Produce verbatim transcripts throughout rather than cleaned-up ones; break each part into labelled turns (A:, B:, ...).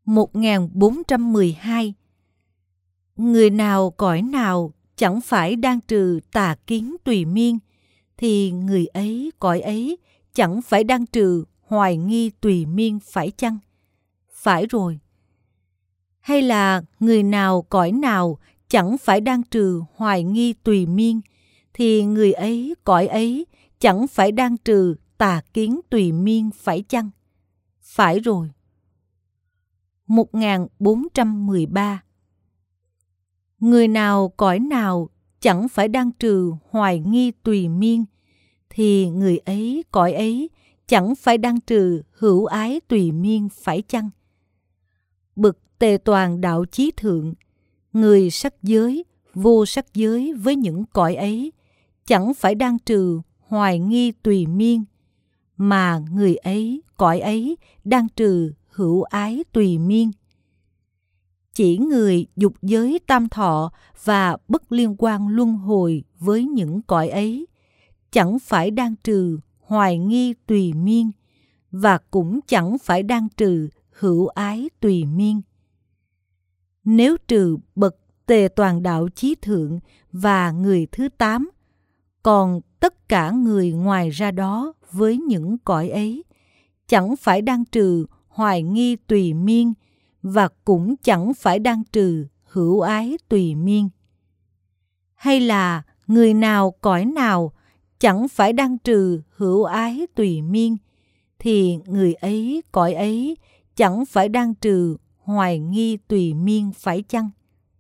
A: một nghìn bốn trăm mười hai. Người nào cõi nào chẳng phải đang trừ tà kiến tùy miên, thì người ấy cõi ấy chẳng phải đang trừ hoài nghi tùy miên phải chăng? Phải rồi. Hay là người nào cõi nào chẳng phải đang trừ hoài nghi tùy miên, thì người ấy cõi ấy chẳng phải đang trừ tà kiến tùy miên phải chăng? Phải rồi. một nghìn bốn trăm mười ba. Người nào cõi nào chẳng phải đang trừ hoài nghi tùy miên, thì người ấy cõi ấy chẳng phải đang trừ hữu ái tùy miên phải chăng? Bậc Tề Toàn Đạo Chí Thượng, người sắc giới, vô sắc giới với những cõi ấy chẳng phải đang trừ hoài nghi tùy miên, mà người ấy cõi ấy đang trừ hữu ái tùy miên. Chỉ người dục giới tam thọ và bất liên quan luân hồi với những cõi ấy chẳng phải đang trừ hoài nghi tùy miên, và cũng chẳng phải đang trừ hữu ái tùy miên. Nếu trừ bậc Tề Toàn Đạo Chí Thượng và người thứ tám, còn tất cả người ngoài ra đó với những cõi ấy chẳng phải đang trừ hoài nghi tùy miên, và cũng chẳng phải đang trừ hữu ái tùy miên. Hay là người nào cõi nào chẳng phải đang trừ hữu ái tùy miên, thì người ấy cõi ấy chẳng phải đang trừ hoài nghi tùy miên phải chăng?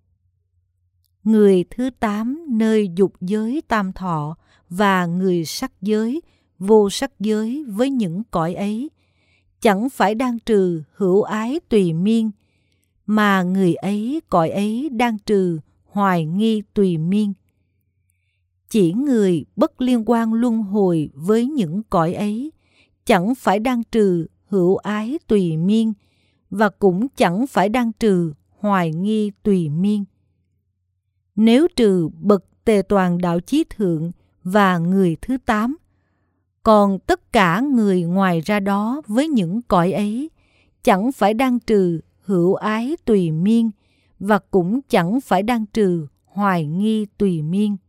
A: Người thứ tám nơi dục giới tam thọ và người sắc giới, vô sắc giới với những cõi ấy chẳng phải đang trừ hữu ái tùy miên, mà người ấy cõi ấy đang trừ hoài nghi tùy miên. Chỉ người bất liên quan luân hồi với những cõi ấy chẳng phải đang trừ hữu ái tùy miên, và cũng chẳng phải đang trừ hoài nghi tùy miên. Nếu trừ bậc Tề Toàn Đạo Chí Thượng và người thứ tám, còn tất cả người ngoài ra đó với những cõi ấy chẳng phải đang trừ hữu ái tùy miên, và cũng chẳng phải đang trừ hoài nghi tùy miên.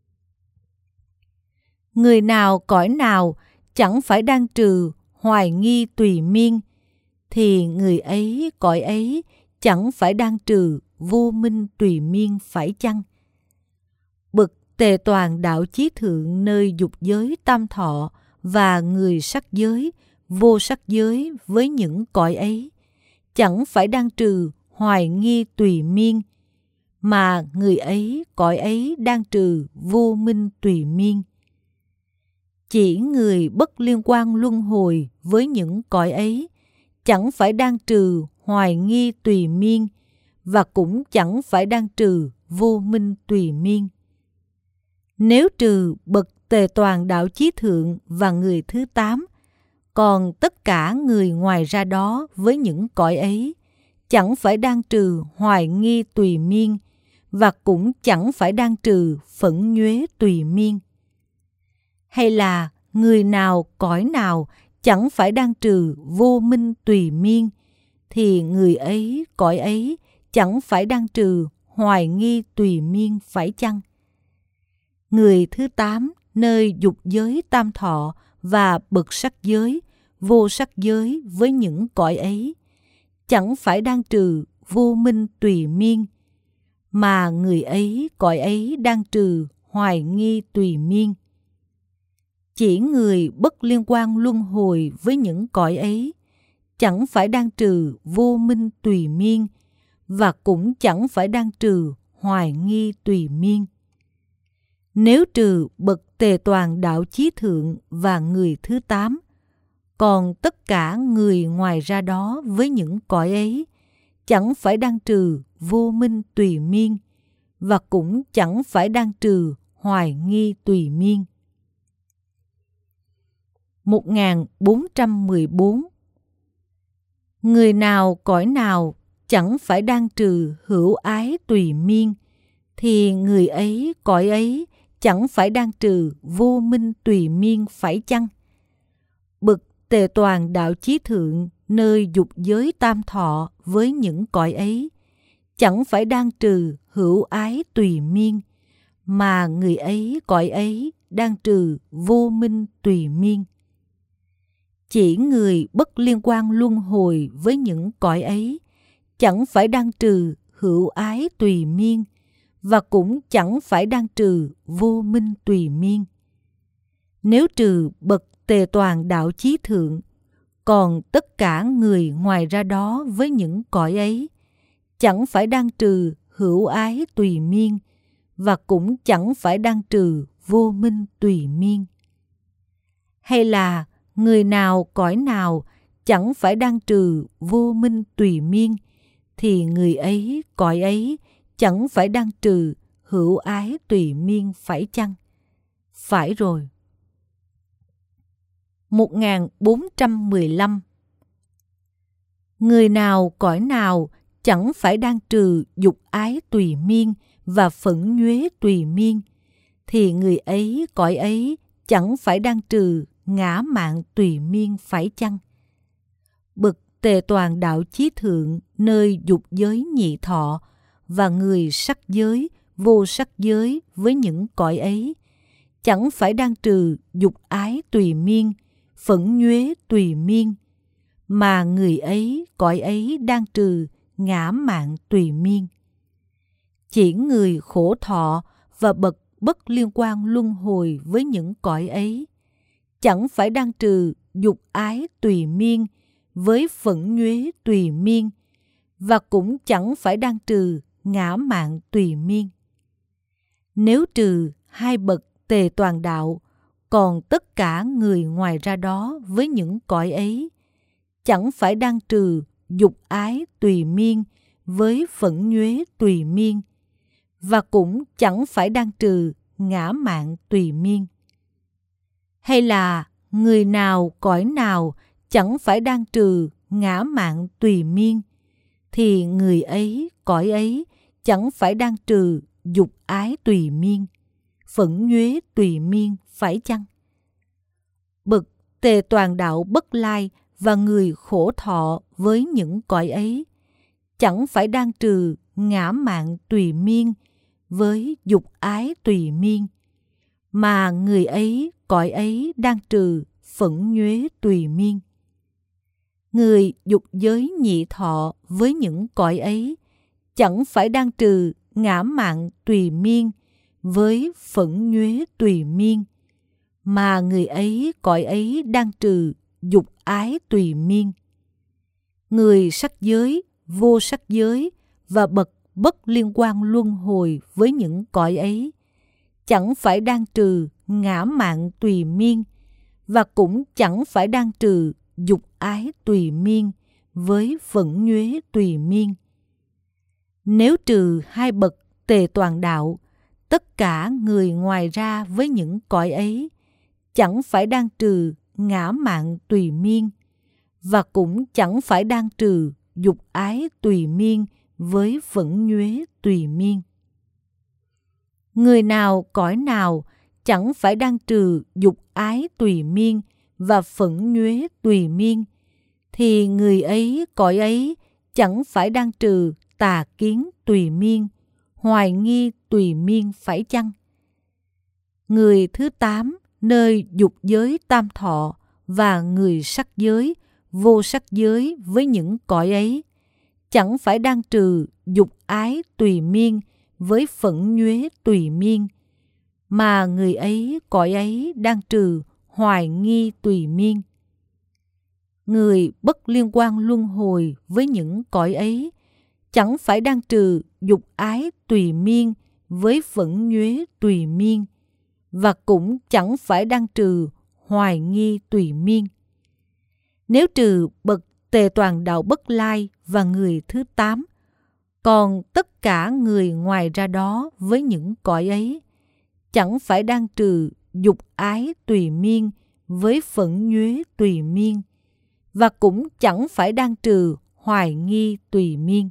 A: Người nào cõi nào chẳng phải đang trừ hoài nghi tùy miên, thì người ấy cõi ấy chẳng phải đang trừ vô minh tùy miên phải chăng? Bậc Tề Toàn Đạo Chí Thượng nơi dục giới tam thọ và người sắc giới, vô sắc giới với những cõi ấy chẳng phải đang trừ hoài nghi tùy miên, mà người ấy cõi ấy đang trừ vô minh tùy miên. Chỉ người bất liên quan luân hồi với những cõi ấy chẳng phải đang trừ hoài nghi tùy miên, và cũng chẳng phải đang trừ vô minh tùy miên. Nếu trừ bậc Tề Toàn Đạo Chí Thượng và người thứ tám, còn tất cả người ngoài ra đó với những cõi ấy chẳng phải đang trừ hoài nghi tùy miên, và cũng chẳng phải đang trừ phẫn nhuế tùy miên. Hay là người nào cõi nào chẳng phải đang trừ vô minh tùy miên, thì người ấy cõi ấy chẳng phải đang trừ hoài nghi tùy miên phải chăng? Người thứ tám nơi dục giới tam thọ và bậc sắc giới, vô sắc giới với những cõi ấy chẳng phải đang trừ vô minh tùy miên, mà người ấy cõi ấy đang trừ hoài nghi tùy miên. Chỉ người bất liên quan luân hồi với những cõi ấy chẳng phải đang trừ vô minh tùy miên, và cũng chẳng phải đang trừ hoài nghi tùy miên. Nếu trừ bậc Tề Toàn Đạo Chí Thượng và người thứ tám, còn tất cả người ngoài ra đó với những cõi ấy chẳng phải đang trừ vô minh tùy miên, và cũng chẳng phải đang trừ hoài nghi tùy miên. một nghìn bốn trăm mười bốn. Người nào cõi nào chẳng phải đang trừ hữu ái tùy miên, thì người ấy cõi ấy chẳng phải đang trừ vô minh tùy miên phải chăng? Bậc Tề Toàn Đạo Chí Thượng nơi dục giới tam thọ với những cõi ấy, chẳng phải đang trừ hữu ái tùy miên, mà người ấy cõi ấy đang trừ vô minh tùy miên. Chỉ người bất liên quan luân hồi với những cõi ấy, chẳng phải đang trừ hữu ái tùy miên, và cũng chẳng phải đang trừ vô minh tùy miên. Nếu trừ bậc tề toàn đạo chí thượng, còn tất cả người ngoài ra đó với những cõi ấy, chẳng phải đang trừ hữu ái tùy miên, và cũng chẳng phải đang trừ vô minh tùy miên. Hay là người nào cõi nào chẳng phải đang trừ vô minh tùy miên, thì người ấy cõi ấy chẳng phải đang trừ hữu ái tùy miên phải chăng? Phải rồi. một nghìn bốn trăm mười lăm. Người nào cõi nào chẳng phải đang trừ dục ái tùy miên và phẫn nhuế tùy miên, thì người ấy cõi ấy chẳng phải đang trừ ngã mạn tùy miên phải chăng? Bậc tề toàn đạo chí thượng nơi dục giới nhị thọ và người sắc giới, vô sắc giới với những cõi ấy, chẳng phải đang trừ dục ái tùy miên, phẫn nhuế tùy miên, mà người ấy cõi ấy đang trừ ngã mạn tùy miên. Chỉ người khổ thọ và bậc bất liên quan luân hồi với những cõi ấy, chẳng phải đang trừ dục ái tùy miên với phẫn nhuế tùy miên, và cũng chẳng phải đang trừ ngã mạn tùy miên. Nếu trừ hai bậc tề toàn đạo, còn tất cả người ngoài ra đó với những cõi ấy, chẳng phải đang trừ dục ái tùy miên với phẫn nhuế tùy miên, và cũng chẳng phải đang trừ ngã mạn tùy miên. Hay là người nào cõi nào chẳng phải đang trừ ngã mạn tùy miên, thì người ấy cõi ấy chẳng phải đang trừ dục ái tùy miên, phẫn nhuế tùy miên phải chăng? Bậc tề toàn đạo bất lai và người khổ thọ với những cõi ấy, chẳng phải đang trừ ngã mạn tùy miên với dục ái tùy miên, mà người ấy cõi ấy đang trừ phẫn nhuế tùy miên. Người dục giới nhị thọ với những cõi ấy, chẳng phải đang trừ ngã mạn tùy miên với phẫn nhuế tùy miên, mà người ấy cõi ấy đang trừ dục ái tùy miên. Người sắc giới, vô sắc giới và bậc bất liên quan luân hồi với những cõi ấy, chẳng phải đang trừ ngã mạn tùy miên, và cũng chẳng phải đang trừ dục ái tùy miên với phẫn nhuế tùy miên. Nếu trừ hai bậc tề toàn đạo, tất cả người ngoài ra với những cõi ấy, chẳng phải đang trừ ngã mạn tùy miên, và cũng chẳng phải đang trừ dục ái tùy miên với phẫn nhuế tùy miên. Người nào cõi nào chẳng phải đang trừ dục ái tùy miên và phẫn nhuế tùy miên, thì người ấy cõi ấy chẳng phải đang trừ tà kiến tùy miên, hoài nghi tùy miên phải chăng? Người thứ tám nơi dục giới tam thọ và người sắc giới, vô sắc giới với những cõi ấy, chẳng phải đang trừ dục ái tùy miên với phẫn nhuế tùy miên, mà người ấy cõi ấy đang trừ hoài nghi tùy miên. Người bất liên quan luân hồi với những cõi ấy, chẳng phải đang trừ dục ái tùy miên với phẫn nhuế tùy miên, và cũng chẳng phải đang trừ hoài nghi tùy miên. Nếu trừ bậc tề toàn đạo bất lai và người thứ tám, còn tất cả người ngoài ra đó với những cõi ấy, chẳng phải đang trừ dục ái tùy miên với phẫn nhuế tùy miên, và cũng chẳng phải đang trừ hoài nghi tùy miên.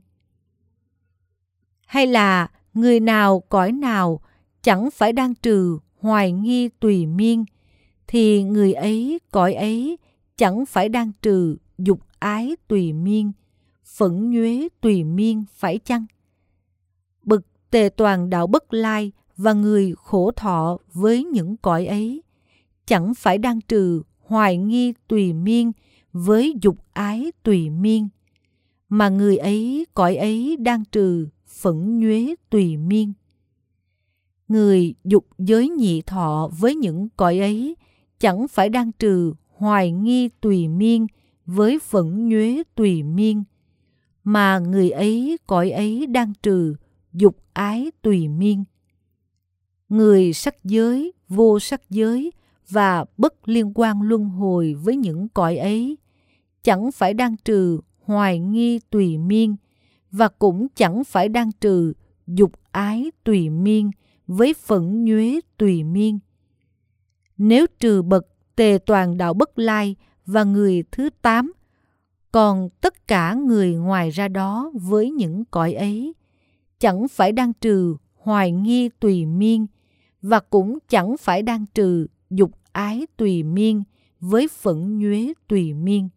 A: Hay là người nào cõi nào chẳng phải đang trừ hoài nghi tùy miên, thì người ấy cõi ấy chẳng phải đang trừ dục ái tùy miên, phẫn nhuế tùy miên phải chăng? Bậc tề toàn đạo Bất Lai và người khổ thọ với những cõi ấy, chẳng phải đang trừ hoài nghi tùy miên với dục ái tùy miên, mà người ấy cõi ấy đang trừ phẫn nhuế tùy miên. Người dục giới nhị thọ với những cõi ấy, chẳng phải đang trừ hoài nghi tùy miên với phẫn nhuế tùy miên, mà người ấy cõi ấy đang trừ dục ái tùy miên. Người sắc giới, vô sắc giới và bất liên quan luân hồi với những cõi ấy, chẳng phải đang trừ hoài nghi tùy miên, và cũng chẳng phải đang trừ dục ái tùy miên với phẫn nhuế tùy miên. Nếu trừ bậc tề toàn đạo Bất Lai và người thứ tám, còn tất cả người ngoài ra đó với những cõi ấy, chẳng phải đang trừ hoài nghi tùy miên, và cũng chẳng phải đang trừ dục ái tùy miên với phẫn nhuế tùy miên.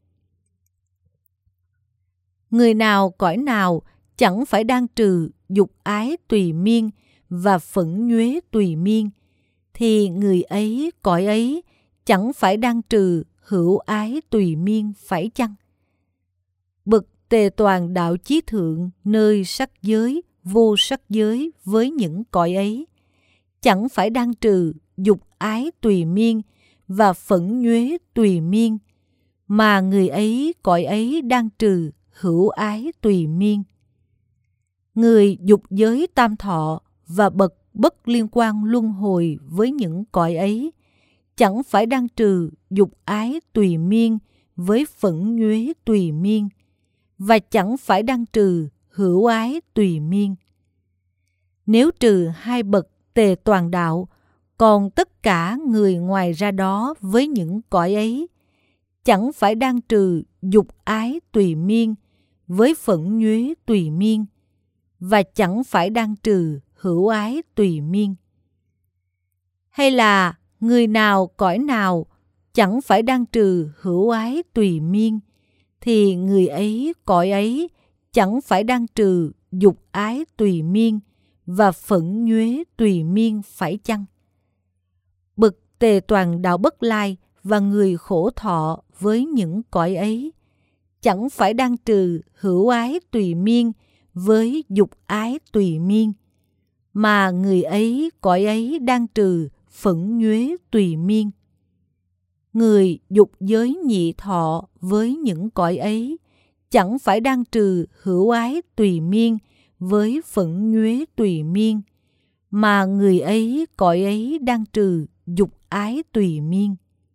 A: Người nào cõi nào chẳng phải đang trừ dục ái tùy miên và phẫn nhuế tùy miên, thì người ấy cõi ấy chẳng phải đang trừ hữu ái tùy miên phải chăng? Bậc tề toàn đạo Chí Thượng nơi sắc giới, vô sắc giới với những cõi ấy, chẳng phải đang trừ dục ái tùy miên và phẫn nhuế tùy miên, mà người ấy cõi ấy đang trừ hữu ái tùy miên. Người dục giới tam thọ và bậc bất liên quan luân hồi với những cõi ấy, chẳng phải đang trừ dục ái tùy miên với phẫn nhuế tùy miên, và chẳng phải đang trừ hữu ái tùy miên. Nếu trừ hai bậc tề toàn đạo, còn tất cả người ngoài ra đó với những cõi ấy, chẳng phải đang trừ dục ái tùy miên với phẫn nhuế tùy miên, và chẳng phải đang trừ hữu ái tùy miên. Hay là người nào cõi nào chẳng phải đang trừ hữu ái tùy miên, thì người ấy cõi ấy chẳng phải đang trừ dục ái tùy miên và phẫn nhuế tùy miên phải chăng? Bậc tề toàn đạo Bất Lai và người khổ thọ với những cõi ấy, chẳng phải đang trừ hữu ái tùy miên với dục ái tùy miên, mà người ấy cõi ấy đang trừ phẫn nhuế tùy miên. Người dục giới nhị thọ với những cõi ấy, chẳng phải đang trừ hữu ái tùy miên với phẫn nhuế tùy miên, mà người ấy cõi ấy đang trừ dục ái tùy miên.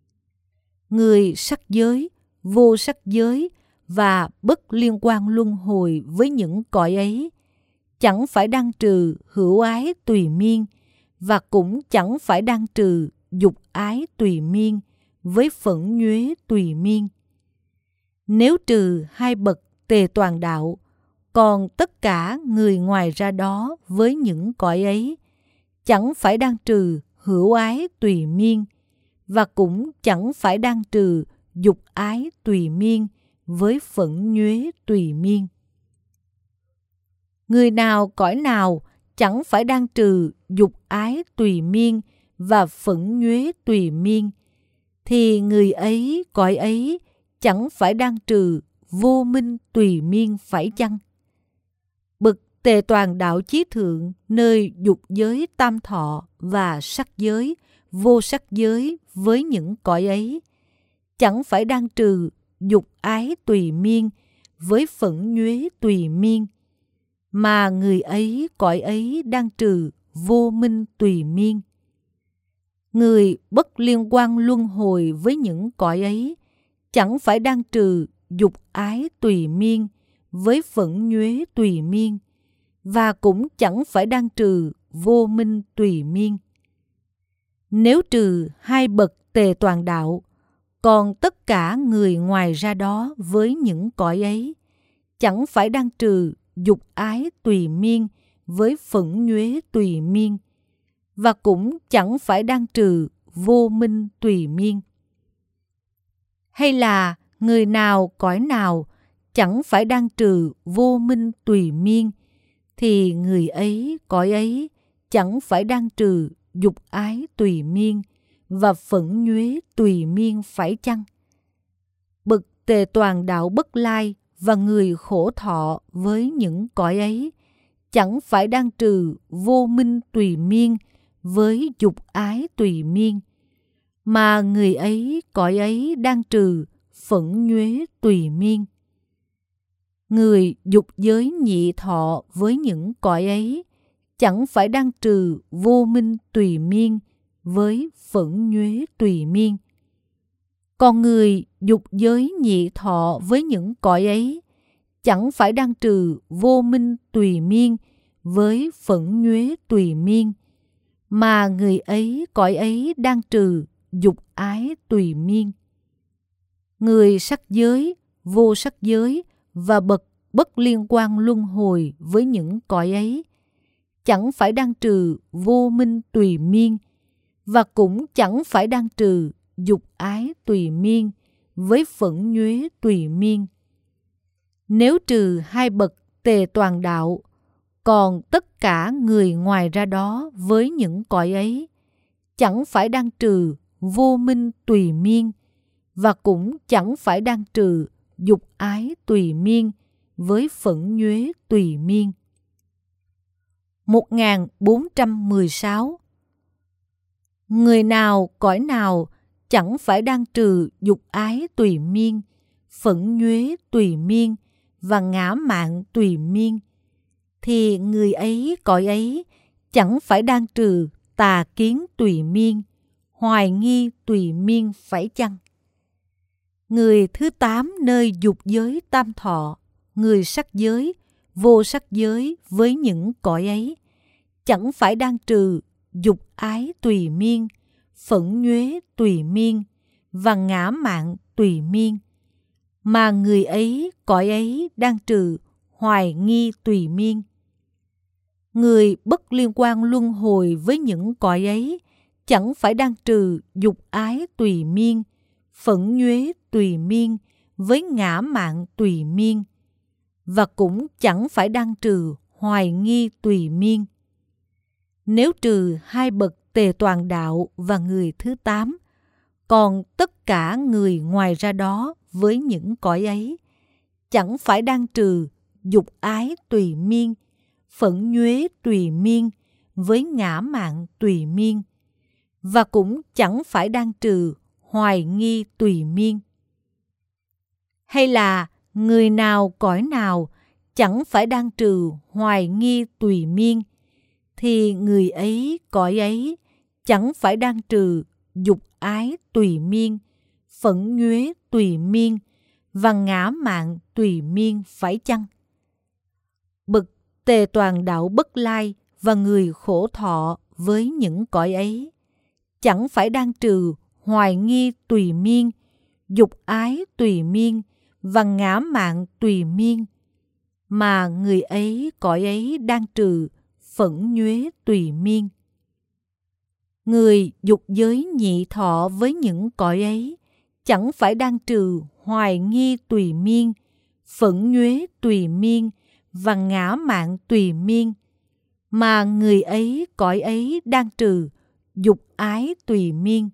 A: Người sắc giới, vô sắc giới và bất liên quan luân hồi với những cõi ấy, chẳng phải đang trừ hữu ái tùy miên, và cũng chẳng phải đang trừ dục ái tùy miên với phẫn nhuế tùy miên. Nếu trừ hai bậc tề toàn đạo, còn tất cả người ngoài ra đó với những cõi ấy, chẳng phải đang trừ hữu ái tùy miên, và cũng chẳng phải đang trừ dục ái tùy miên với phẫn nhuế tùy miên. Người nào cõi nào chẳng phải đang trừ dục ái tùy miên và phẫn nhuế tùy miên, thì người ấy cõi ấy chẳng phải đang trừ vô minh tùy miên phải chăng? Bậc tề toàn đạo Chí Thượng nơi dục giới tam thọ và sắc giới, vô sắc giới với những cõi ấy, chẳng phải đang trừ dục ái tùy miên với phẫn nhuế tùy miên, mà người ấy cõi ấy đang trừ vô minh tùy miên. Người bất liên quan luân hồi với những cõi ấy, chẳng phải đang trừ dục ái tùy miên với phẫn nhuế tùy miên, và cũng chẳng phải đang trừ vô minh tùy miên. Nếu trừ hai bậc tề toàn đạo, còn tất cả người ngoài ra đó với những cõi ấy, chẳng phải đang trừ dục ái tùy miên với phẫn nhuế tùy miên, và cũng chẳng phải đang trừ vô minh tùy miên. Hay là người nào cõi nào chẳng phải đang trừ vô minh tùy miên, thì người ấy cõi ấy chẳng phải đang trừ dục ái tùy miên và phẫn nhuế tùy miên phải chăng? Bậc Tề Toàn Đạo Bất Lai và người khổ thọ với những cõi ấy chẳng phải đang trừ vô minh tùy miên với dục ái tùy miên, mà người ấy cõi ấy đang trừ phẫn nhuế tùy miên. Người dục giới nhị thọ với những cõi ấy chẳng phải đang trừ vô minh tùy miên với phẫn nhuế tùy miên. Còn người dục giới nhị thọ với những cõi ấy chẳng phải đang trừ vô minh tùy miên với phẫn nhuế tùy miên, mà người ấy cõi ấy đang trừ dục ái tùy miên. Người sắc giới, vô sắc giới và bậc bất liên quan luân hồi với những cõi ấy chẳng phải đang trừ vô minh tùy miên và cũng chẳng phải đang trừ dục ái tùy miên với phẫn nhuế tùy miên. Nếu trừ hai bậc Tề Toàn Đạo, còn tất cả người ngoài ra đó với những cõi ấy chẳng phải đang trừ vô minh tùy miên và cũng chẳng phải đang trừ dục ái tùy miên với phẫn nhuế tùy miên. một nghìn bốn trăm mười sáu. Người nào cõi nào chẳng phải đang trừ dục ái tùy miên, phẫn nhuế tùy miên và ngã mạn tùy miên, thì người ấy cõi ấy chẳng phải đang trừ tà kiến tùy miên, hoài nghi tùy miên phải chăng? Người thứ tám nơi dục giới tam thọ, người sắc giới, vô sắc giới với những cõi ấy chẳng phải đang trừ dục ái tùy miên, phẫn nhuế tùy miên và ngã mạn tùy miên, mà người ấy cõi ấy đang trừ hoài nghi tùy miên. Người bất liên quan luân hồi với những cõi ấy chẳng phải đang trừ dục ái tùy miên, phẫn nhuế tùy miên với ngã mạn tùy miên, và cũng chẳng phải đang trừ hoài nghi tùy miên. Nếu trừ hai bậc Tề Toàn Đạo và người thứ tám, còn tất cả người ngoài ra đó với những cõi ấy chẳng phải đang trừ dục ái tùy miên, phẫn nhuế tùy miên với ngã mạn tùy miên, và cũng chẳng phải đang trừ hoài nghi tùy miên. Hay là người nào cõi nào chẳng phải đang trừ hoài nghi tùy miên, thì người ấy cõi ấy chẳng phải đang trừ dục ái tùy miên, phẫn nhuế tùy miên và ngã mạn tùy miên phải chăng? Bậc Tề Toàn Đạo Bất Lai và người khổ thọ với những cõi ấy chẳng phải đang trừ hoài nghi tùy miên, dục ái tùy miên và ngã mạn tùy miên, mà người ấy cõi ấy đang trừ phẫn nhuế tùy miên. Người dục giới nhị thọ với những cõi ấy chẳng phải đang trừ hoài nghi tùy miên, phẫn nhuế tùy miên và ngã mạn tùy miên, mà người ấy cõi ấy đang trừ dục ái tùy miên.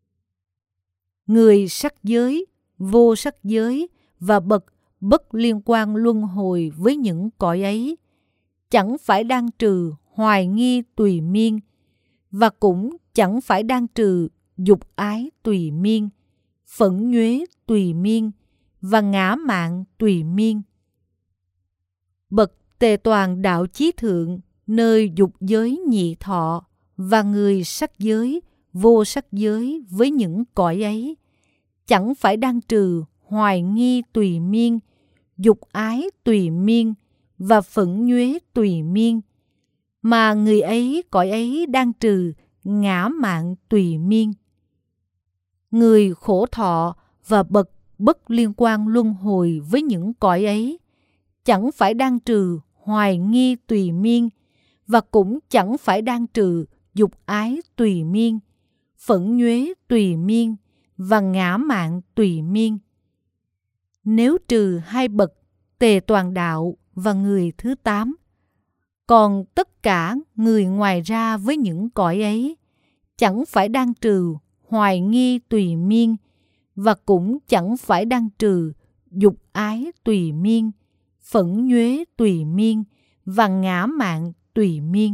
A: Người sắc giới, vô sắc giới và bậc bất liên quan luân hồi với những cõi ấy chẳng phải đang trừ hoài nghi tùy miên và cũng chẳng phải đang trừ dục ái tùy miên, phẫn nhuế tùy miên và ngã mạn tùy miên. Bậc Tề Toàn Đạo Chí Thượng nơi dục giới nhị thọ và người sắc giới, vô sắc giới với những cõi ấy chẳng phải đang trừ hoài nghi tùy miên, dục ái tùy miên và phẫn nhuế tùy miên, mà người ấy cõi ấy đang trừ ngã mạn tùy miên. Người khổ thọ và bậc bất liên quan luân hồi với những cõi ấy chẳng phải đang trừ hoài nghi tùy miên và cũng chẳng phải đang trừ dục ái tùy miên, phẫn nhuế tùy miên và ngã mạn tùy miên. Nếu trừ hai bậc Tề Toàn Đạo và người thứ tám, còn tất cả người ngoài ra với những cõi ấy chẳng phải đang trừ hoài nghi tùy miên, và cũng chẳng phải đang trừ dục ái tùy miên, phẫn nhuế tùy miên và ngã mạn tùy miên.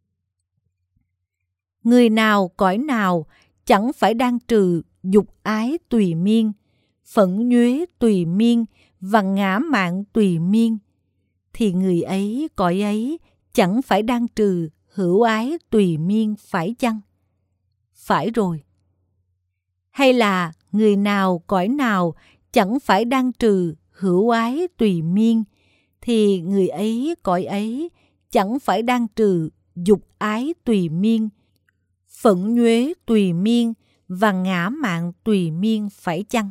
A: Người nào cõi nào chẳng phải đang trừ dục ái tùy miên, phẫn nhuế tùy miên và ngã mạn tùy miên, thì người ấy cõi ấy chẳng phải đang trừ hữu ái tùy miên phải chăng? Phải rồi. Hay là người nào cõi nào chẳng phải đang trừ hữu ái tùy miên, thì người ấy cõi ấy chẳng phải đang trừ dục ái tùy miên, phẫn nhuế tùy miên và ngã mạn tùy miên phải chăng?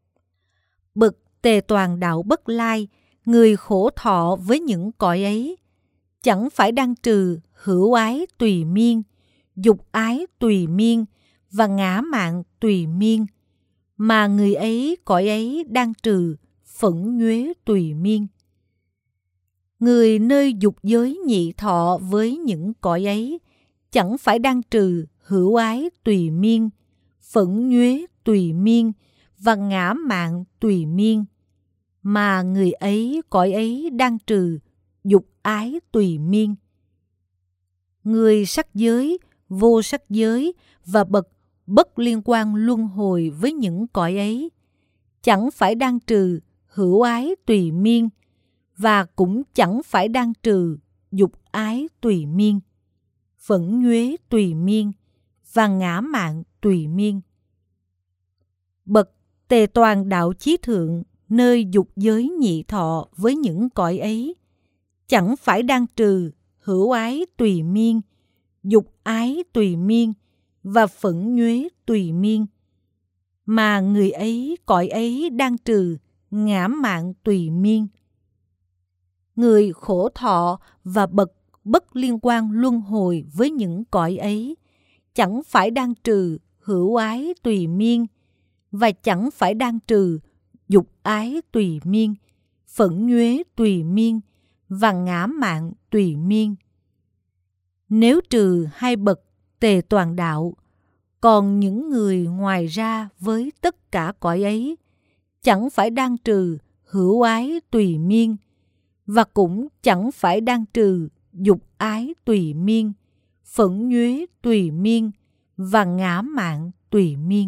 A: Bậc Tề Toàn Đạo Bất Lai, người khổ thọ với những cõi ấy, chẳng phải đang trừ hữu ái tùy miên, dục ái tùy miên và ngã mạn tùy miên, mà người ấy cõi ấy đang trừ phẫn nhuế tùy miên. Người nơi dục giới nhị thọ với những cõi ấy chẳng phải đang trừ hữu ái tùy miên, phẫn nhuế tùy miên và ngã mạn tùy miên, mà người ấy cõi ấy đang trừ dục ái tùy miên. Người sắc giới, vô sắc giới và bậc bất liên quan luân hồi với những cõi ấy chẳng phải đang trừ hữu ái tùy miên, và cũng chẳng phải đang trừ dục ái tùy miên, phẫn nhuế tùy miên và ngã mạn tùy miên. Bậc Tề Toàn Đạo Chí Thượng nơi dục giới nhị thọ với những cõi ấy chẳng phải đang trừ hữu ái tùy miên, dục ái tùy miên và phẫn nhuế tùy miên, mà người ấy cõi ấy đang trừ ngã mạn tùy miên. Người khổ thọ và bậc bất liên quan luân hồi với những cõi ấy chẳng phải đang trừ hữu ái tùy miên, và chẳng phải đang trừ dục ái tùy miên, phẫn nhuế tùy miên và ngã mạn tùy miên. Nếu trừ hai bậc Tề Toàn Đạo, còn những người ngoài ra với tất cả cõi ấy chẳng phải đang trừ hữu ái tùy miên, và cũng chẳng phải đang trừ dục ái tùy miên, phẫn nhuế tùy miên và ngã mạn tùy miên.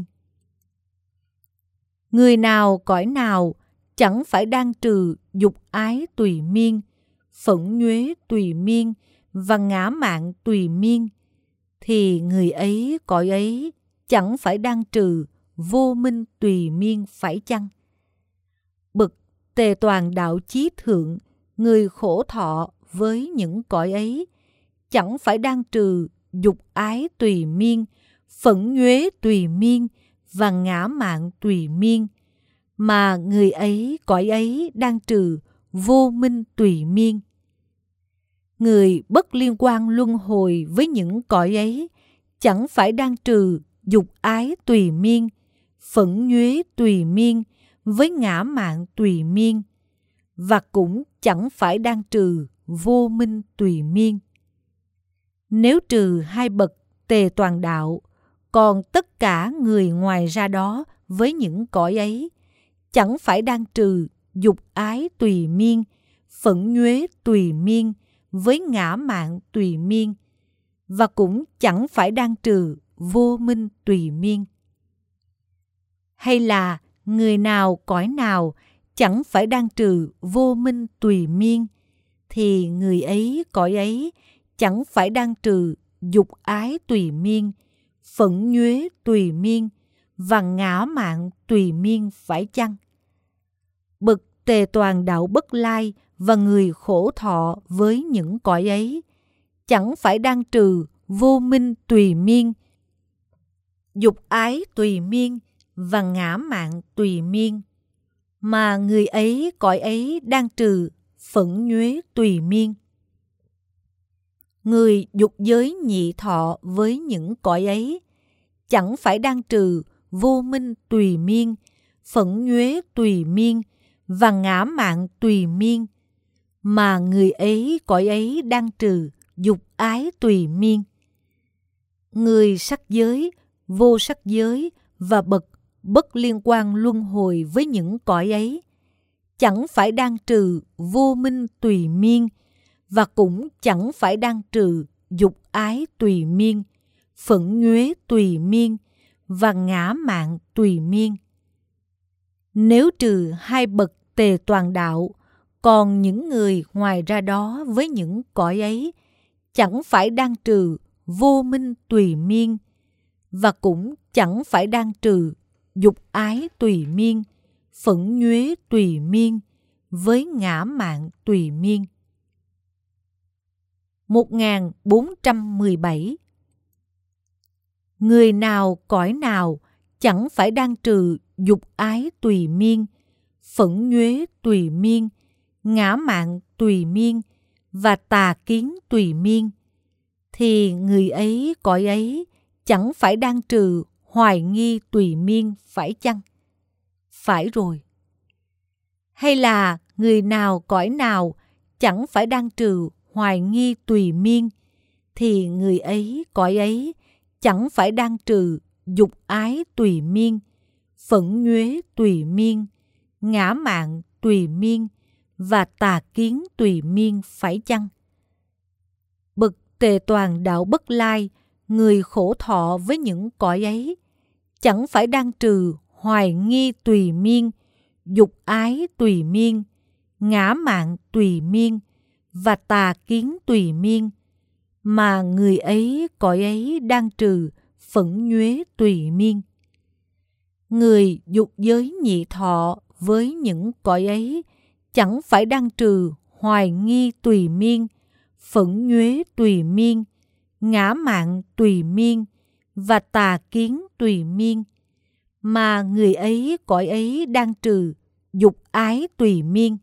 A: Người nào cõi nào chẳng phải đang trừ dục ái tùy miên, phẫn nhuế tùy miên và ngã mạn tùy miên, thì người ấy cõi ấy chẳng phải đang trừ vô minh tùy miên phải chăng? Bậc Tề Toàn Đạo Chí Thượng, người khổ thọ với những cõi ấy chẳng phải đang trừ dục ái tùy miên, phẫn nhuế tùy miên và ngã mạn tùy miên, mà người ấy cõi ấy đang trừ vô minh tùy miên. Người bất liên quan luân hồi với những cõi ấy chẳng phải đang trừ dục ái tùy miên, phẫn nhuế tùy miên với ngã mạn tùy miên, và cũng chẳng phải đang trừ vô minh tùy miên. Nếu trừ hai bậc Tề Toàn Đạo, còn tất cả người ngoài ra đó với những cõi ấy chẳng phải đang trừ dục ái tùy miên, phẫn nhuế tùy miên với ngã mạn tùy miên, và cũng chẳng phải đang trừ vô minh tùy miên. Hay là người nào cõi nào chẳng phải đang trừ vô minh tùy miên, thì người ấy cõi ấy chẳng phải đang trừ dục ái tùy miên, phẫn nhuế tùy miên và ngã mạn tùy miên phải chăng? Bậc Tề Toàn Đạo Bất Lai và người khổ thọ với những cõi ấy chẳng phải đang trừ vô minh tùy miên, dục ái tùy miên và ngã mạn tùy miên, mà người ấy cõi ấy đang trừ phẫn nhuế tùy miên. Người dục giới nhị thọ với những cõi ấy chẳng phải đang trừ vô minh tùy miên, phẫn nhuế tùy miên và ngã mạn tùy miên, mà người ấy cõi ấy đang trừ dục ái tùy miên. Người sắc giới, vô sắc giới và bậc bất liên quan luân hồi với những cõi ấy, chẳng phải đang trừ vô minh tùy miên, và cũng chẳng phải đang trừ dục ái tùy miên, phẫn nhuế tùy miên và ngã mạn tùy miên. Nếu trừ hai bậc tề toàn đạo, còn những người ngoài ra đó với những cõi ấy chẳng phải đang trừ vô minh tùy miên, và cũng chẳng phải đang trừ dục ái tùy miên, phẫn nhuế tùy miên với ngã mạn tùy miên. một nghìn bốn trăm mười bảy. Người nào cõi nào chẳng phải đang trừ dục ái tùy miên, phẫn nhuế tùy miên, ngã mạn tùy miên và tà kiến tùy miên, thì người ấy cõi ấy chẳng phải đang trừ hoài nghi tùy miên phải chăng? Phải rồi. Hay là người nào cõi nào chẳng phải đang trừ hoài nghi tùy miên, thì người ấy cõi ấy chẳng phải đang trừ dục ái tùy miên, phẫn nhuế tùy miên, ngã mạn tùy miên và tà kiến tùy miên phải chăng? Bậc tề toàn đạo Bất Lai, người khổ thọ với những cõi ấy, chẳng phải đang trừ hoài nghi tùy miên, dục ái tùy miên, ngã mạn tùy miên và tà kiến tùy miên, mà người ấy cõi ấy đang trừ phẫn nhuế tùy miên. Người dục giới nhị thọ với những cõi ấy chẳng phải đang trừ hoài nghi tùy miên, phẫn nhuế tùy miên, ngã mạn tùy miên và tà kiến tùy miên, mà người ấy cõi ấy đang trừ dục ái tùy miên.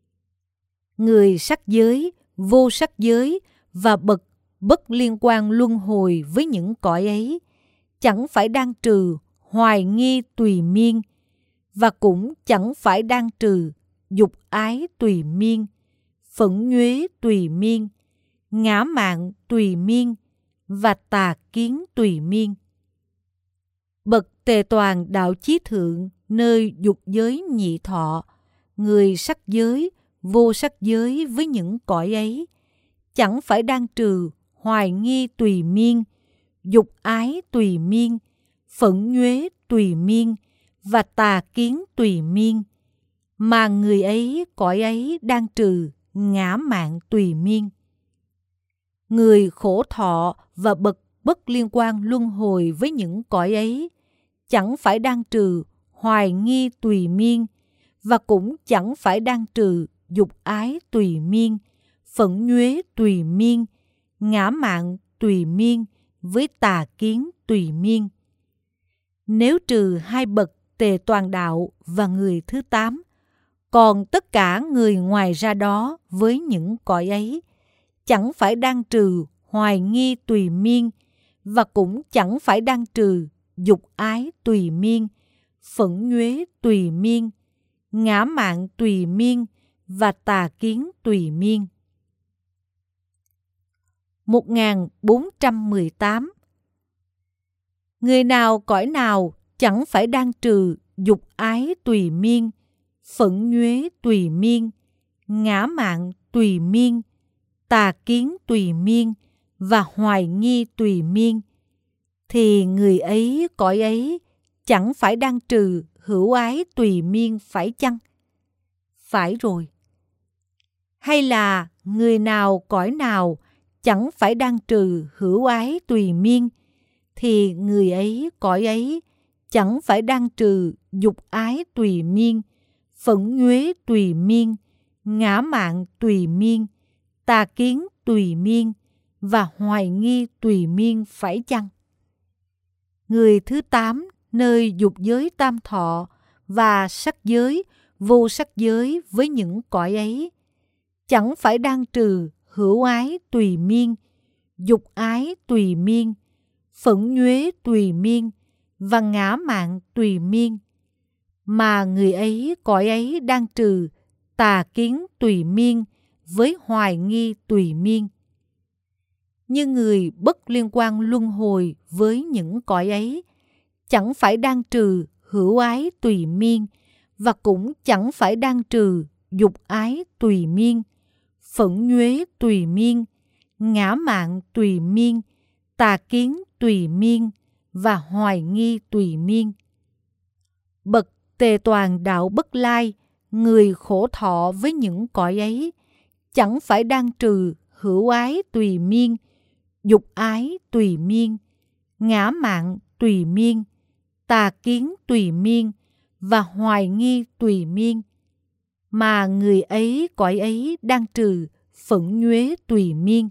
A: Người sắc giới, vô sắc giới và bậc bất liên quan luân hồi với những cõi ấy chẳng phải đang trừ hoài nghi tùy miên, và cũng chẳng phải đang trừ dục ái tùy miên, phẫn nhuế tùy miên, ngã mạn tùy miên và tà kiến tùy miên. Bậc tề toàn đạo chí thượng nơi dục giới nhị thọ, người sắc giới, vô sắc giới với những cõi ấy chẳng phải đang trừ hoài nghi tùy miên, dục ái tùy miên, phẫn nhuế tùy miên và tà kiến tùy miên, mà người ấy cõi ấy đang trừ ngã mạn tùy miên. Người khổ thọ và bậc bất liên quan luân hồi với những cõi ấy chẳng phải đang trừ hoài nghi tùy miên, và cũng chẳng phải đang trừ dục ái tùy miên, phẫn nhuế tùy miên, ngã mạn tùy miên với tà kiến tùy miên. Nếu trừ hai bậc tề toàn đạo và người thứ tám, còn tất cả người ngoài ra đó với những cõi ấy chẳng phải đang trừ hoài nghi tùy miên, và cũng chẳng phải đang trừ dục ái tùy miên, phẫn nhuế tùy miên, ngã mạn tùy miên và tà kiến tùy miên. một nghìn bốn trăm mười tám. Người nào cõi nào chẳng phải đang trừ dục ái tùy miên, phẫn nhuế tùy miên, ngã mạn tùy miên, tà kiến tùy miên và hoài nghi tùy miên, thì người ấy cõi ấy chẳng phải đang trừ hữu ái tùy miên phải chăng? Phải rồi. Hay là người nào cõi nào chẳng phải đang trừ hữu ái tùy miên, thì người ấy cõi ấy chẳng phải đang trừ dục ái tùy miên, phẫn nhuế tùy miên, ngã mạn tùy miên, tà kiến tùy miên và hoài nghi tùy miên phải chăng? Người thứ tám nơi dục giới tam thọ và sắc giới, vô sắc giới với những cõi ấy chẳng phải đang trừ hữu ái tùy miên, dục ái tùy miên, phẫn nhuế tùy miên và ngã mạn tùy miên, mà người ấy cõi ấy đang trừ tà kiến tùy miên với hoài nghi tùy miên. Như người bất liên quan luân hồi với những cõi ấy, chẳng phải đang trừ hữu ái tùy miên, và cũng chẳng phải đang trừ dục ái tùy miên, phẫn nhuế tùy miên, ngã mạn tùy miên, tà kiến tùy miên và hoài nghi tùy miên. Bậc tề toàn đạo bất lai, người khổ thọ với những cõi ấy, chẳng phải đang trừ hữu ái tùy miên, dục ái tùy miên, ngã mạn tùy miên, tà kiến tùy miên và hoài nghi tùy miên, mà người ấy cõi ấy đang trừ phẫn nhuế tùy miên.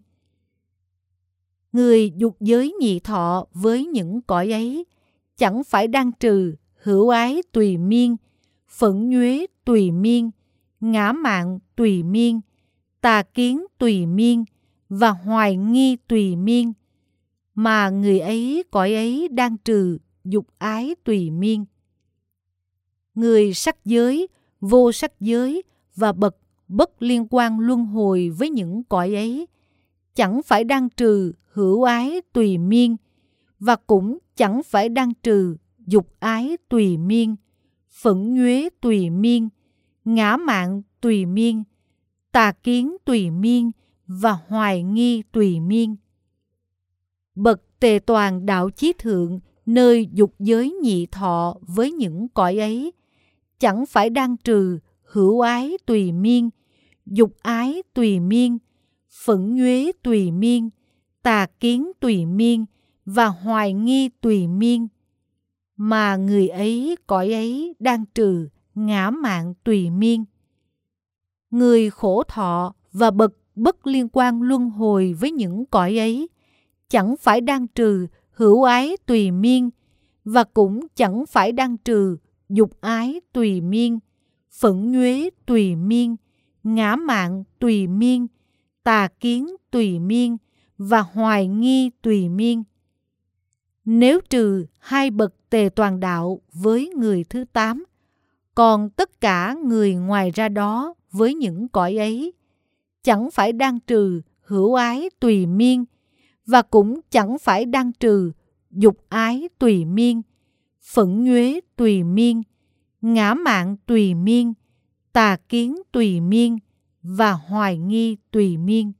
A: Người dục giới nhị thọ với những cõi ấy, chẳng phải đang trừ hữu ái tùy miên, phẫn nhuế tùy miên, ngã mạn tùy miên, tà kiến tùy miên và hoài nghi tùy miên, mà người ấy cõi ấy đang trừ dục ái tùy miên. Người sắc giới, vô sắc giới và bậc bất liên quan luân hồi với những cõi ấy, chẳng phải đang trừ hữu ái tùy miên, và cũng chẳng phải đang trừ dục ái tùy miên, phẫn nhuế tùy miên, ngã mạn tùy miên, tà kiến tùy miên và hoài nghi tùy miên. Bậc tề toàn đạo chí thượng nơi dục giới nhị thọ với những cõi ấy, chẳng phải đang trừ hữu ái tùy miên, dục ái tùy miên, phẫn nhuế tùy miên, tà kiến tùy miên và hoài nghi tùy miên, mà người ấy cõi ấy đang trừ ngã mạn tùy miên. Người khổ thọ và bậc bất liên quan luân hồi với những cõi ấy, chẳng phải đang trừ hữu ái tùy miên, và cũng chẳng phải đang trừ dục ái tùy miên, phẫn nhuế tùy miên, ngã mạn tùy miên, tà kiến tùy miên và hoài nghi tùy miên. Nếu trừ hai bậc tề toàn đạo với người thứ tám, còn tất cả người ngoài ra đó với những cõi ấy, chẳng phải đang trừ hữu ái tùy miên, và cũng chẳng phải đang trừ dục ái tùy miên, phẫn nhuế tùy miên, ngã mạn tùy miên, tà kiến tùy miên và hoài nghi tùy miên.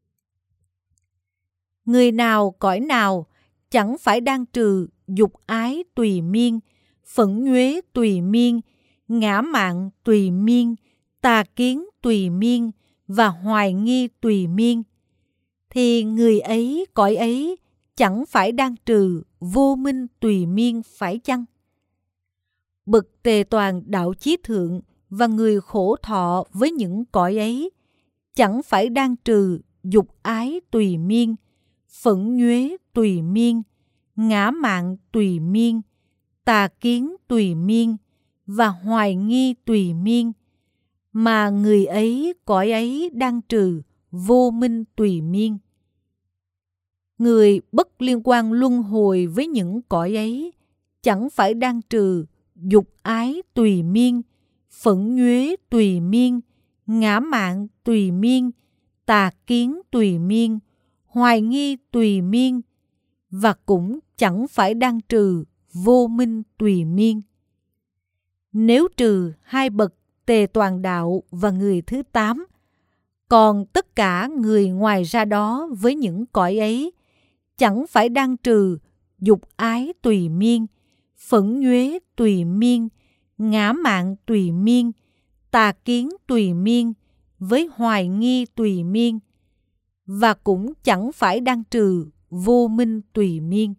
A: Người nào cõi nào chẳng phải đang trừ dục ái tùy miên, phẫn nhuế tùy miên, ngã mạn tùy miên, tà kiến tùy miên và hoài nghi tùy miên, thì người ấy cõi ấy chẳng phải đang trừ vô minh tùy miên phải chăng? Bậc tề toàn đạo chí thượng và người khổ thọ với những cõi ấy, chẳng phải đang trừ dục ái tùy miên, phẫn nhuế tùy miên, ngã mạn tùy miên, tà kiến tùy miên và hoài nghi tùy miên, mà người ấy cõi ấy đang trừ vô minh tùy miên. Người bất liên quan luân hồi với những cõi ấy, chẳng phải đang trừ dục ái tùy miên, phẫn nhuế tùy miên, ngã mạn tùy miên, tà kiến tùy miên, hoài nghi tùy miên, và cũng chẳng phải đang trừ vô minh tùy miên. Nếu trừ hai bậc tề toàn đạo và người thứ tám, còn tất cả người ngoài ra đó với những cõi ấy, chẳng phải đang trừ dục ái tùy miên, phẫn nhuế tùy miên, ngã mạn tùy miên, tà kiến tùy miên với hoài nghi tùy miên, và cũng chẳng phải đang trừ vô minh tùy miên.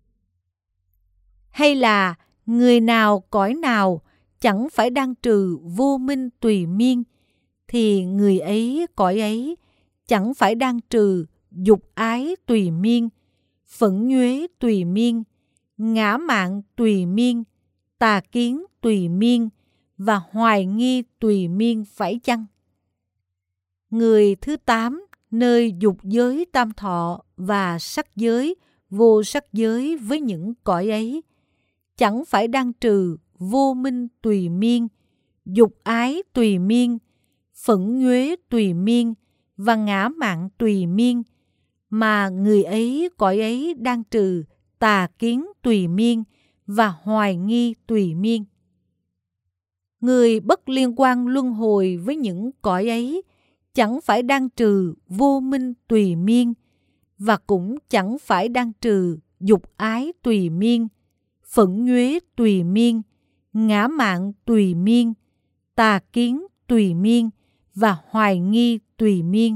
A: Hay là người nào cõi nào chẳng phải đang trừ vô minh tùy miên, thì người ấy cõi ấy chẳng phải đang trừ dục ái tùy miên, phẫn nhuế tùy miên, ngã mạn tùy miên, tà kiến tùy miên và hoài nghi tùy miên phải chăng? Người thứ tám nơi dục giới tam thọ và sắc giới, vô sắc giới với những cõi ấy, chẳng phải đang trừ vô minh tùy miên, dục ái tùy miên, phẫn nhuế tùy miên và ngã mạn tùy miên, mà người ấy cõi ấy đang trừ tà kiến tùy miên và hoài nghi tùy miên. Người bất liên quan luân hồi với những cõi ấy chẳng phải đang trừ vô minh tùy miên, và cũng chẳng phải đang trừ dục ái tùy miên, phẫn nhuế tùy miên, ngã mạn tùy miên, tà kiến tùy miên và hoài nghi tùy miên.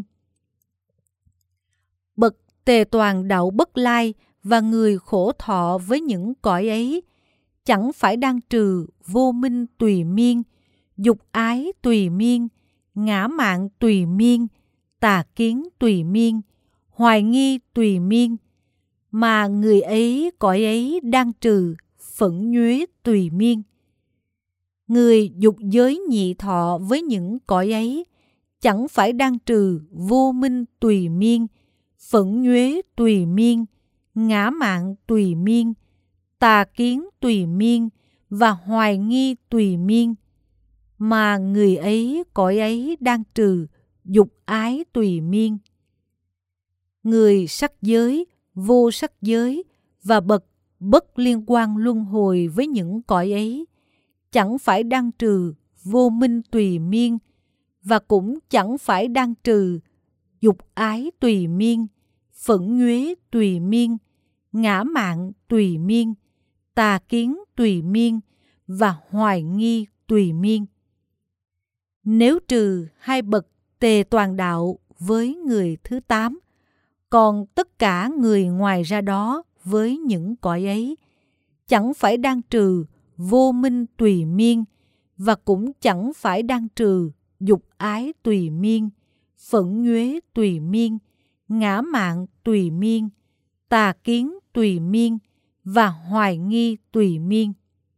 A: Bậc tề toàn đạo bất lai và người khổ thọ với những cõi ấy chẳng phải đang trừ vô minh tùy miên, dục ái tùy miên, ngã mạn tùy miên, tà kiến tùy miên, hoài nghi tùy miên, mà người ấy cõi ấy đang trừ phẫn nhuế tùy miên. Người dục giới nhị thọ với những cõi ấy chẳng phải đang trừ vô minh tùy miên, phẫn nhuế tùy miên, ngã mạn tùy miên, tà kiến tùy miên và hoài nghi tùy miên, mà người ấy cõi ấy đang trừ dục ái tùy miên. Người sắc giới, vô sắc giới và bậc bất liên quan luân hồi với những cõi ấy chẳng phải đang trừ vô minh tùy miên, và cũng chẳng phải đang trừ dục ái tùy miên, phẫn nhuế tùy miên, ngã mạn tùy miên, tà kiến tùy miên và hoài nghi tùy miên. Nếu trừ hai bậc tề toàn đạo với người thứ tám, còn tất cả người ngoài ra đó với những cõi ấy chẳng phải đang trừ vô minh tùy miên, và cũng chẳng phải đang trừ dục ái tùy miên, phẫn nhuế tùy miên, ngã mạn tùy miên, tà kiến tùy miên và hoài nghi tùy miên.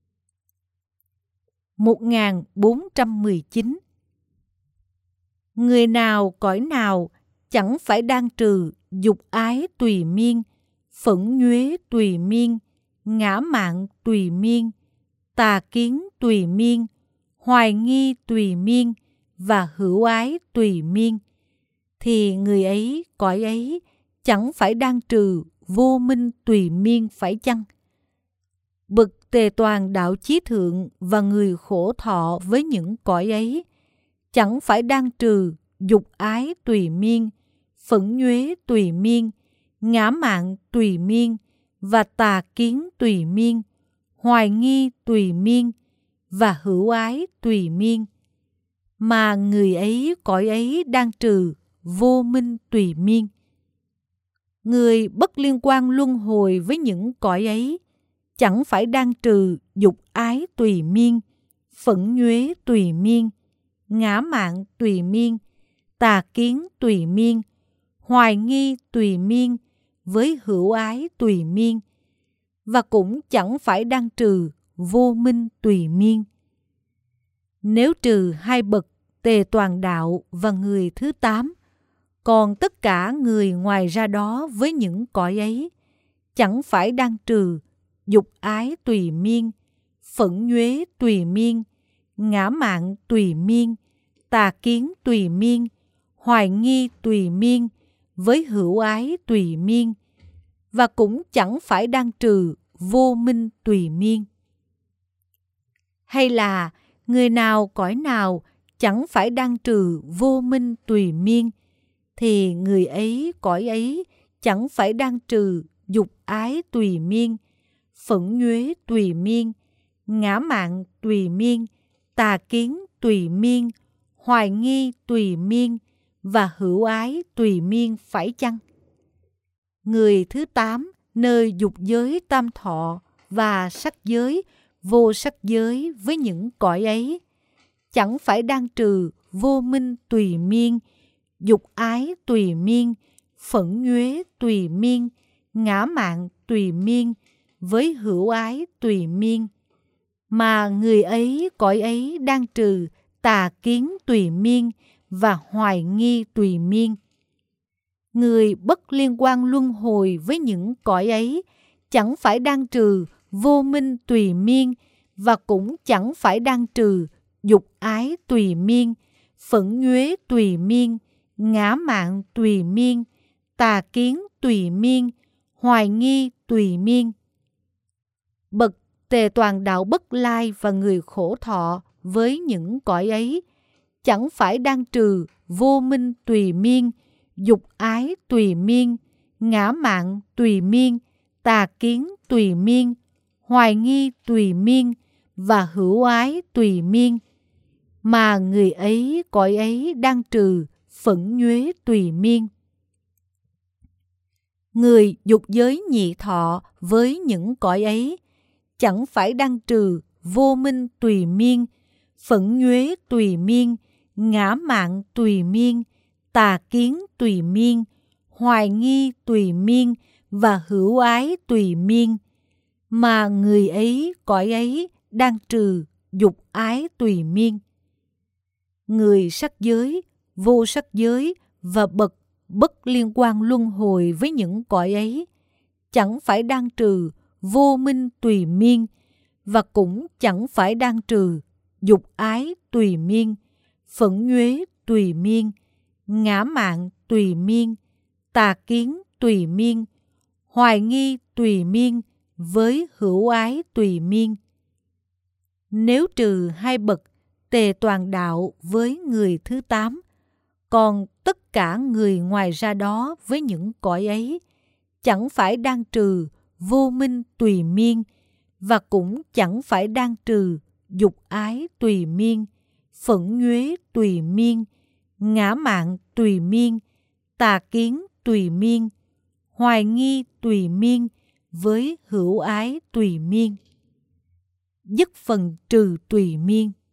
A: một nghìn bốn trăm mười chín. Người nào cõi nào chẳng phải đang trừ dục ái tùy miên, phẫn nhuế tùy miên, ngã mạn tùy miên, tà kiến tùy miên, hoài nghi tùy miên và hữu ái tùy miên, thì người ấy cõi ấy chẳng phải đang trừ vô minh tùy miên phải chăng? Bậc tề toàn đạo chí thượng và người khổ thọ với những cõi ấy chẳng phải đang trừ dục ái tùy miên, phẫn nhuế tùy miên, ngã mạn tùy miên và tà kiến tùy miên, hoài nghi tùy miên và hữu ái tùy miên, mà người ấy cõi ấy đang trừ vô minh tùy miên. Người bất liên quan luân hồi với những cõi ấy chẳng phải đang trừ dục ái tùy miên, phẫn nhuế tùy miên, ngã mạn tùy miên, tà kiến tùy miên, hoài nghi tùy miên với hữu ái tùy miên, và cũng chẳng phải đang trừ vô minh tùy miên. Nếu trừ hai bậc tề toàn đạo và người thứ tám, còn tất cả người ngoài ra đó với những cõi ấy chẳng phải đang trừ dục ái tùy miên, phẫn nhuế tùy miên, ngã mạn tùy miên, tà kiến tùy miên, hoài nghi tùy miên với hữu ái tùy miên, và cũng chẳng phải đang trừ vô minh tùy miên. Hay là người nào cõi nào chẳng phải đang trừ vô minh tùy miên, thì người ấy cõi ấy chẳng phải đang trừ dục ái tùy miên, phẫn nhuế tùy miên, ngã mạn tùy miên, tà kiến tùy miên, hoài nghi tùy miên và hữu ái tùy miên phải chăng? Người thứ tám nơi dục giới tam thọ và sắc giới, vô sắc giới với những cõi ấy chẳng phải đang trừ vô minh tùy miên, dục ái tùy miên, phẫn nhuế tùy miên, ngã mạn tùy miên với hữu ái tùy miên, mà người ấy cõi ấy đang trừ tà kiến tùy miên và hoài nghi tùy miên. Người bất liên quan luân hồi với những cõi ấy chẳng phải đang trừ vô minh tùy miên, và cũng chẳng phải đang trừ dục ái tùy miên, phẫn nhuế tùy miên, ngã mạn tùy miên, tà kiến tùy miên, hoài nghi tùy miên. Bậc Tề Toàn Đạo Bất Lai và người khổ thọ với những cõi ấy chẳng phải đang trừ vô minh tùy miên, dục ái tùy miên, ngã mạn tùy miên, tà kiến tùy miên, hoài nghi tùy miên và hữu ái tùy miên, mà người ấy cõi ấy đang trừ phẫn nhuế tùy miên. Người dục giới nhị thọ với những cõi ấy chẳng phải đang trừ vô minh tùy miên, phẫn nhuế tùy miên, ngã mạn tùy miên, tà kiến tùy miên, hoài nghi tùy miên và hữu ái tùy miên, mà người ấy cõi ấy đang trừ dục ái tùy miên. Người sắc giới, vô sắc giới và bậc bất liên quan luân hồi với những cõi ấy chẳng phải đang trừ vô minh tùy miên và cũng chẳng phải đang trừ dục ái tùy miên, phẫn nhuế tùy miên, ngã mạn tùy miên, tà kiến tùy miên, hoài nghi tùy miên với hữu ái tùy miên. Nếu trừ hai bậc Tề Toàn Đạo với người thứ tám, còn tất cả người ngoài ra đó với những cõi ấy chẳng phải đang trừ vô minh tùy miên và cũng chẳng phải đang trừ dục ái tùy miên, phẫn nhuế tùy miên, ngã mạn tùy miên, tà kiến tùy miên, hoài nghi tùy miên với hữu ái tùy miên. Dứt phần trừ tùy miên.